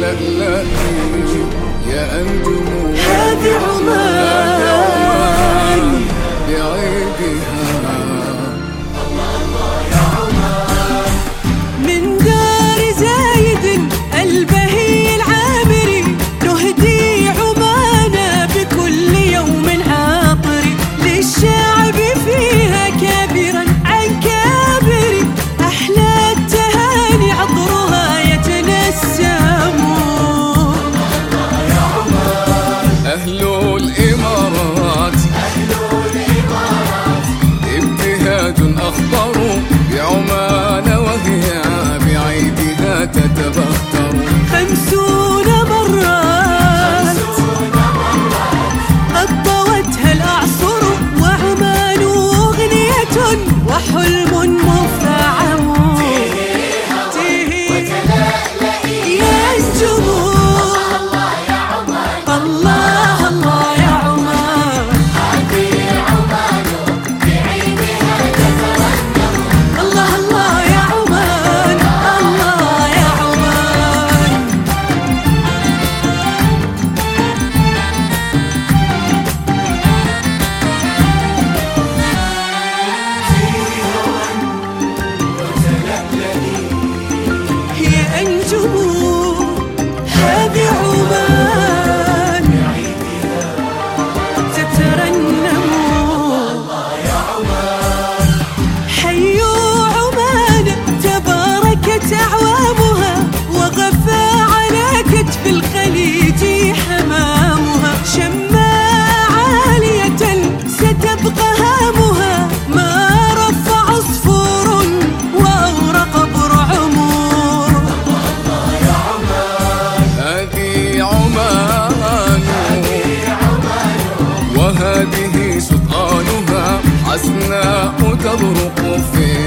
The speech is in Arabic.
وتلألئي يا أنجم هذه عمان بعيدها. من دار زايد البهي العامري نهدي عمان بكل يوم عاطري، للشعب فيها كابرا عن كابر، أحلى التهاني عطرها يتنسم. أهل الإمارات ابتهاج أخضر بعمان وهي بعيدها تتبختر. 50 مرات قد طوتها الأعصر، وعمان أغنية وحلم مفعم. يا أنجم الله يا عمان، الله الله يا عمان، هذه عمان بعيدها تترنم. الله الله يا عمان، الله يا عمان. يا أنجم هذه عمان تترنم. حيوا عمان تباركت أعوامها، وغفى على كتف الخليج حمامها، شما عالية ستبقى هامها، ما رفع عصفور وأورق برعمور. هذه عمان وهذه سلطانها، حسناء تبرق في